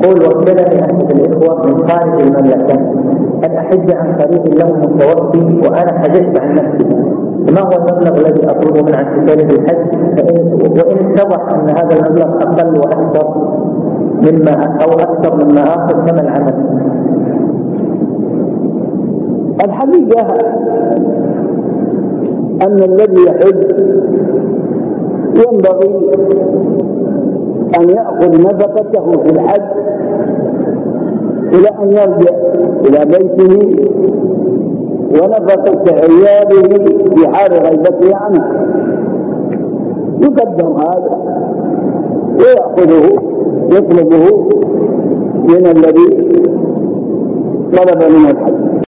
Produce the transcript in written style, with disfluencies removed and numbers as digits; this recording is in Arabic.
يقول: وكلني أحد الإخوة من خارج المملكة أن أحج عن طريق له متوفي وأنا حجزت عن نفسي، ما هو المبلغ الذي أطلبه من عن تكاليف الحج؟ وإن اتضح أن هذا المبلغ أقل وأكثر مما آخذ كما العمل؟ الحقيقة أن الذي يحج ينبغي أن يأخذ نفقته في الحج إلى أن يرجع إلى بيته ونفقة عياله في حال غيبته عنه، يقدم هذا ويأخذه يطلبه من الذي طلب من الحج.